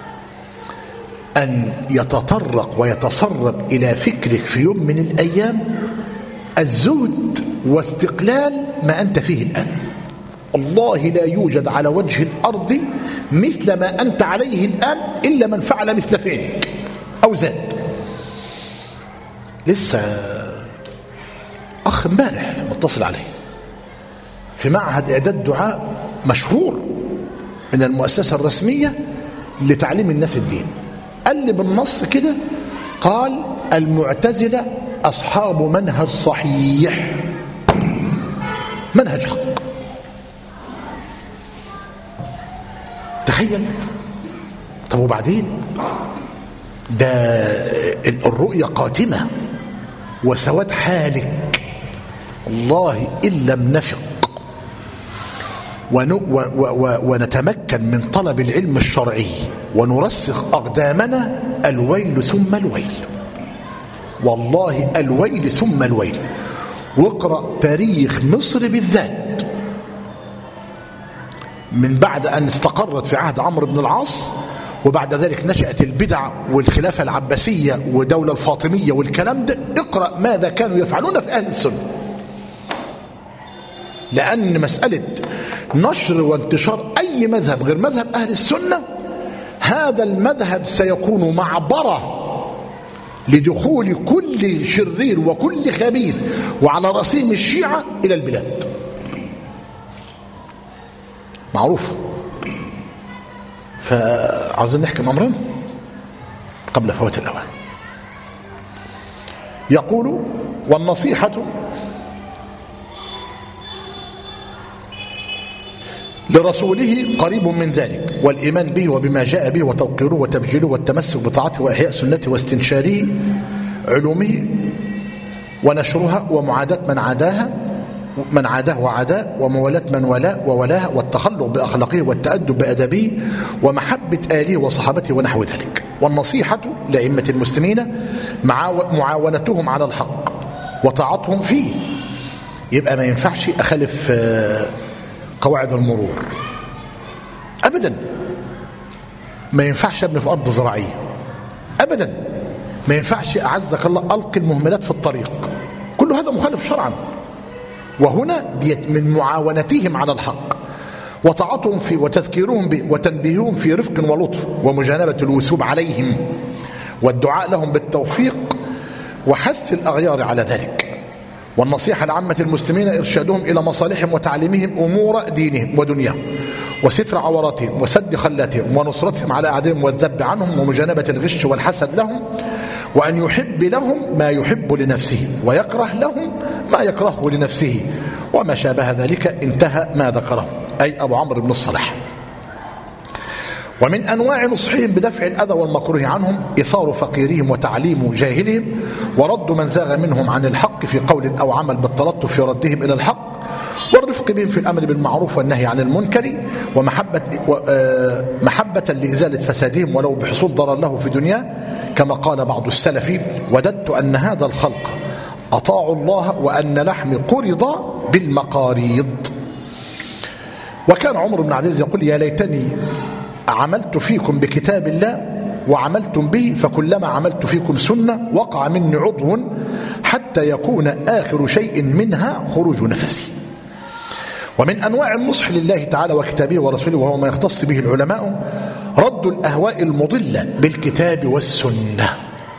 أن يتطرق ويتسرب إلى فكرك في يوم من الأيام الزهد واستقلال ما أنت فيه الآن. الله لا يوجد على وجه الأرض مثل ما أنت عليه الآن إلا من فعل مثل فعلك أو زاد. لسه أخ امبارح متصل عليه في معهد إعداد دعاء مشهور من المؤسسة الرسمية لتعليم الناس الدين، قال لي بالنص كده، قال: المعتزلة أصحاب منهج صحيح، منهج حق. تخيل. طب وبعدين؟ ده الرؤية قاتمة وسواد حالك. والله إن لم نفق ونتمكن من طلب العلم الشرعي ونرسخ أقدامنا، الويل ثم الويل. والله الويل ثم الويل. واقرأ تاريخ مصر بالذات من بعد أن استقرت في عهد عمرو بن العاص، وبعد ذلك نشأت البدع والخلافة العباسية ودولة الفاطمية والكلام ده. اقرأ ماذا كانوا يفعلون في أهل السنة. لأن مسألة نشر وانتشار أي مذهب غير مذهب أهل السنة، هذا المذهب سيكون معبرة لدخول كل شرير وكل خبيث وعلى رأسهم الشيعة إلى البلاد. معروف. فعاوزين نحكم أمرنا قبل فوات الأوان. يقول: والنصيحة لرسوله قريب من ذلك، والإيمان به وبما جاء به وتوقيره وتبجيله والتمسك بطاعته وإحياء سنته واستنشاره علومه ونشرها ومعاداة من عاداه وعداه وموالاة من والاه وولاها والتخلق بأخلاقه والتأدب بأدبه ومحبة آله وصحابته ونحو ذلك. والنصيحة لأئمة المسلمين معاونتهم على الحق وطاعتهم فيه. يبقى ما ينفعش أخالف قواعد المرور أبدا، ما ينفعش أبني في أرض زراعية أبدا، ما ينفعش أعزك الله ألقي المهملات في الطريق، كل هذا مخالف شرعا. وهنا من معاونتهم على الحق وطاعتهم فيه وتذكيرهم به وتنبيههم في رفق ولطف ومجانبة الوثوب عليهم والدعاء لهم بالتوفيق وحث الأغيار على ذلك. والنصيحة لعامة المسلمين إرشادهم إلى مصالحهم وتعليمهم أمور دينهم ودنياهم وستر عوراتهم وسد خلاتهم ونصرتهم على أعدائهم والذب عنهم ومجانبة الغش والحسد لهم، وأن يحب لهم ما يحب لنفسه ويكره لهم ما يكرهه لنفسه وما شابه ذلك. انتهى ما ذكره أي أبو عمرو بن الصلاح. ومن أنواع نصحهم بدفع الأذى والمكروه عنهم إثار فقيرهم وتعليم جاهلهم ورد من زاغ منهم عن الحق في قول أو عمل بالتلطف في ردهم إلى الحق والرفق بهم في الأمر بالمعروف والنهي عن المنكر محبة لإزالة فسادهم ولو بحصول ضرر له في دنياه، كما قال بعض السلف: وددت أن هذا الخلق أطاعوا الله وأن لحم قرض بالمقاريض. وكان عمر بن عبد العزيز يقول: يا ليتني عملت فيكم بكتاب الله وعملتم به، فكلما عملت فيكم سنة وقع مني عضو حتى يكون آخر شيء منها خروج نفسي. ومن أنواع النصح لله تعالى وكتابه ورسوله، وهو ما يختص به العلماء، رد الأهواء المضلة بالكتاب والسنة.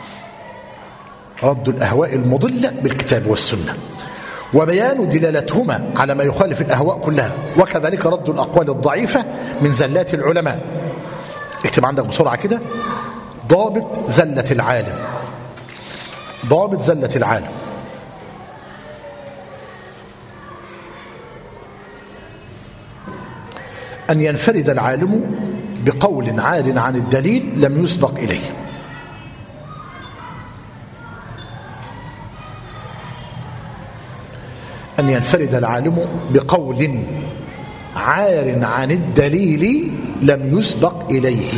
رد الأهواء المضلة بالكتاب والسنة وبيان دلالتهما على ما يخالف الأهواء كلها، وكذلك رد الأقوال الضعيفة من زلات العلماء. اكتب عندك بسرعة كده: ضابط زلة العالم. ضابط زلة العالم: أن ينفرد العالم بقول عار عن الدليل لم يسبق إليه. أن ينفرد العالم بقول عار عن الدليل لم يسبق إليه.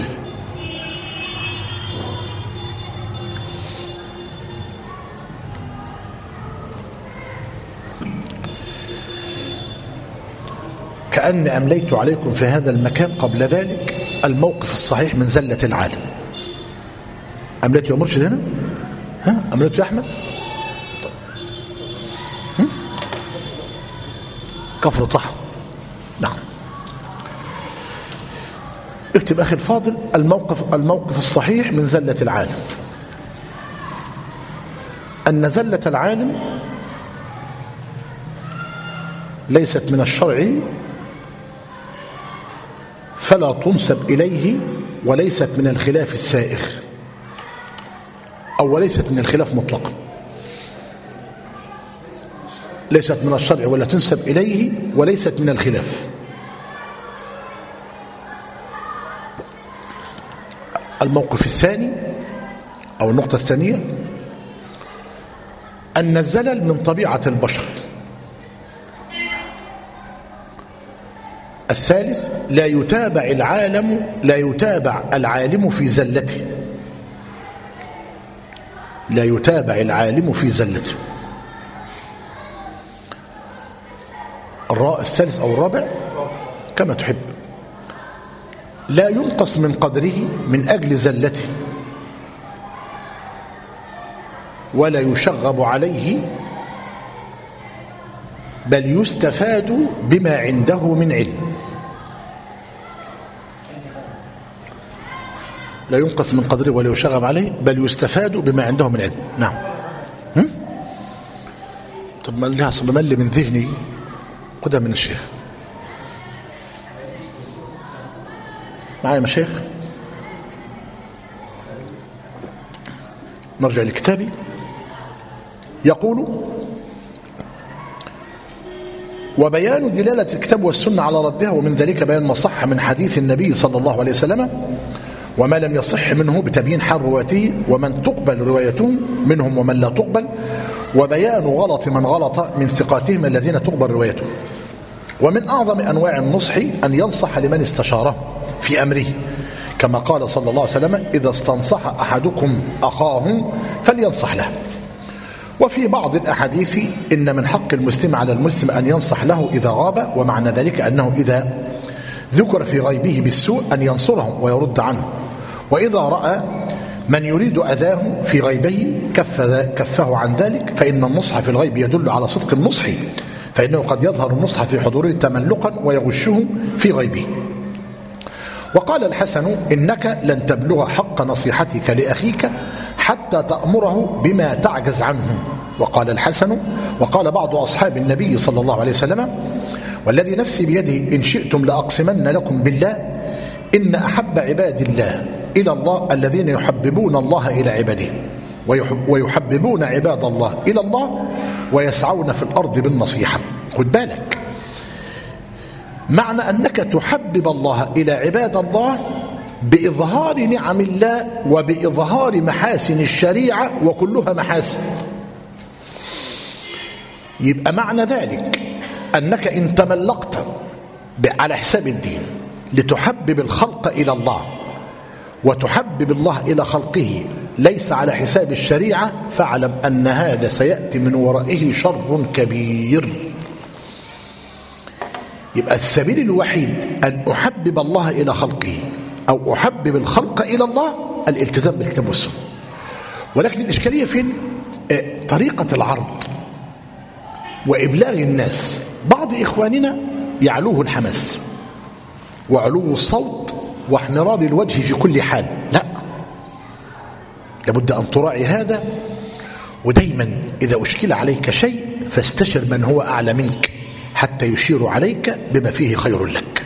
كأني أمليت عليكم في هذا المكان قبل ذلك الموقف الصحيح من زلة العالم. أمليت يا مرشد هنا؟ ها؟ أمليت يا أحمد؟ كفر طه. نعم. اكتب أخي الفاضل: الموقف الصحيح من زلة العالم. أن زلة العالم ليست من الشرع فلا تنسب إليه، وليست من الخلاف السائغ، أو وليست من الخلاف مطلقا. ليست من الشرع ولا تنسب إليه وليست من الخلاف. الموقف الثاني أو النقطة الثانية: أن الزلل من طبيعة البشر. الثالث: لا يتابع العالم في زلته. لا يتابع العالم في زلته. الثالث أو الرابع كما تحب: لا ينقص من قدره من أجل زلته، ولا يشغب عليه بل يستفاد بما عنده من علم. لا ينقص من قدره ولا يشغب عليه، بل يستفاد بما عنده من علم. نعم. طب ما لها مل من ذهني، خدها من الشيخ. معايا مشايخ؟ نرجع لكتابي. يقول: وبيان دلالة الكتاب والسنة على ردها، ومن ذلك بيان ما صح من حديث النبي صلى الله عليه وسلم وما لم يصح منه بتبيين حال رواته ومن تقبل روايتهم منهم ومن لا تقبل، وبيان غلط من غلط من ثقاتهم الذين تقبل روايتهم. ومن أعظم أنواع النصح أن ينصح لمن استشاره في أمره، كما قال صلى الله عليه وسلم: إذا استنصح أحدكم أخاه فلينصح له. وفي بعض الأحاديث إن من حق المسلم على المسلم أن ينصح له إذا غاب، ومعنى ذلك أنه إذا ذكر في غيبه بالسوء أن ينصره ويرد عنه، وإذا رأى من يريد أذاه في غيبه كفه عن ذلك، فإن النصح في الغيب يدل على صدق النصح، فإنه قد يظهر النصح في حضوره تملقا ويغشه في غيبه. وقال الحسن: إنك لن تبلغ حق نصيحتك لأخيك حتى تأمره بما تعجز عنه. وقال الحسن: وقال بعض أصحاب النبي صلى الله عليه وسلم: والذي نفسي بيده إن شئتم لأقسمن لكم بالله إن أحب عباد الله إلى الله الذين يحببون الله إلى عباده ويحببون عباد الله إلى الله ويسعون في الأرض بالنصيحة. خد بالك، معنى أنك تحبب الله إلى عباد الله بإظهار نعم الله وبإظهار محاسن الشريعة، وكلها محاسن. يبقى معنى ذلك أنك إن تملقت على حساب الدين لتحبب الخلق إلى الله وتحبب الله إلى خلقه ليس على حساب الشريعة، فاعلم أن هذا سيأتي من ورائه شر كبير. يبقى السبيل الوحيد أن أحبب الله إلى خلقه أو أحبب الخلق إلى الله الالتزام بالكتاب والسنة. ولكن الإشكالية فين؟ طريقة العرض وإبلاغ الناس. بعض إخواننا يعلوه الحماس وعلو الصوت واحمرار الوجه في كل حال. لا، لابد أن تراعي هذا. ودايما إذا أشكل عليك شيء فاستشر من هو أعلى منك حتى يشير عليك بما فيه خير لك.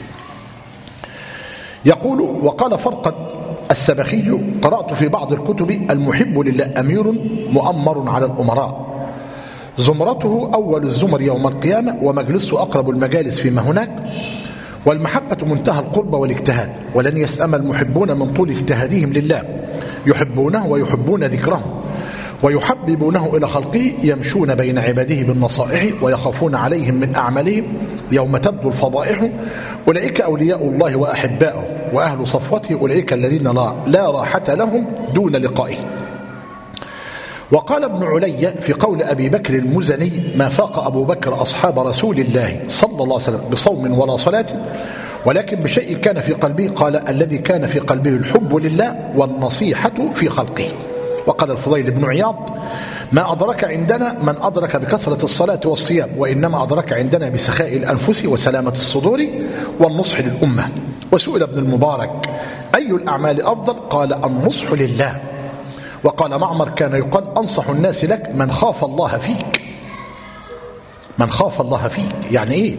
يقول: وقال فرقد السبخي: قرأت في بعض الكتب: المحب لله أمير مؤمر على الأمراء، زمرته أول الزمر يوم القيامة، ومجلسه أقرب المجالس فيما هناك، والمحبة منتهى القرب والاجتهاد، ولن يسأم المحبون من طول اجتهادهم لله، يحبونه ويحبون ذكره ويحببونه إلى خلقه، يمشون بين عباده بالنصائح ويخافون عليهم من أعمالهم يوم تبدو الفضائح، أولئك أولياء الله وأحباؤه، وأهل صفوته أولئك الذين لا راحة لهم دون لقائه. وقال ابن علي في قول أبي بكر المزني: ما فاق أبو بكر أصحاب رسول الله صلى الله عليه وسلم بصوم ولا صلاة، ولكن بشيء كان في قلبه. قال: الذي كان في قلبه الحب لله والنصيحة في خلقه. وقال الفضيل بن عياض: ما أدرك عندنا من أدرك بكثرة الصلاة والصيام، وإنما أدرك عندنا بسخاء الأنفس وسلامة الصدور والنصح للأمة. وسئل ابن المبارك: أي الأعمال أفضل؟ قال: النصح لله. وقال معمر: كان يقال: أنصح الناس لك من خاف الله فيك. من خاف الله فيك يعني إيه؟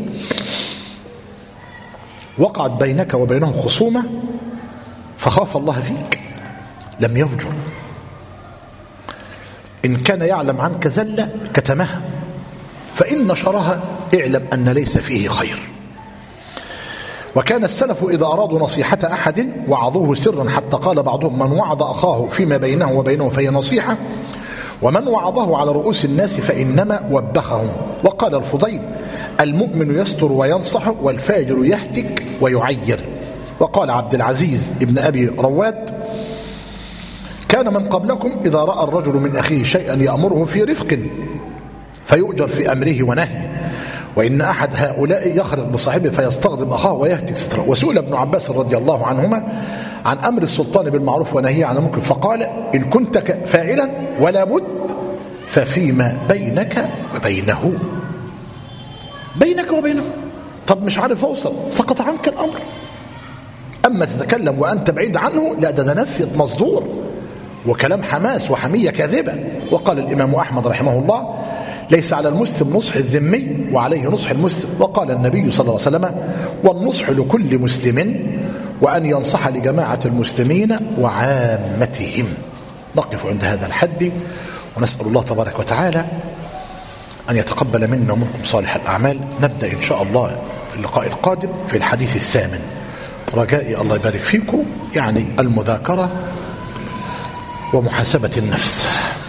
وقعت بينك وبينهم خصومة فخاف الله فيك، لم يفجر. إن كان يعلم عنك زلة كتمها، فإن نشرها اعلم أن ليس فيه خير. وكان السلف إذا أرادوا نصيحة أحد وعظوه سرا، حتى قال بعضهم: من وعظ أخاه فيما بينه وبينه فهي نصيحة، ومن وعظه على رؤوس الناس فإنما وبخهم. وقال الفضيل: المؤمن يستر وينصح، والفاجر يهتك ويعير. وقال عبد العزيز ابن أبي رواد: كان من قبلكم إذا رأى الرجل من أخيه شيئا يأمره في رفق فيؤجر في أمره ونهيه، وإن أحد هؤلاء يخرج بصاحبه فيستغضب أخاه ويهتك ستره. وسئل ابن عباس رضي الله عنهما عن أمر السلطان بالمعروف ونهيه عن المنكر، فقال: إن كنت فاعلا ولا بد ففيما بينك وبينه. بينك وبينه. طب مش عارف أوصل، سقط عنك الأمر. أما تتكلم وأنت بعيد عنه، لا، ده نفي مصدور وكلام حماس وحمية كاذبة. وقال الإمام أحمد رحمه الله: ليس على المسلم نصح الذمي وعليه نصح المسلم. وقال النبي صلى الله عليه وسلم: والنصح لكل مسلم، وأن ينصح لجماعة المسلمين وعامتهم. نقف عند هذا الحد، ونسأل الله تبارك وتعالى أن يتقبل منا ومنكم صالح الأعمال. نبدأ إن شاء الله في اللقاء القادم في الحديث الثامن. رجائي الله يبارك فيكم يعني المذاكرة ومحاسبة النفس.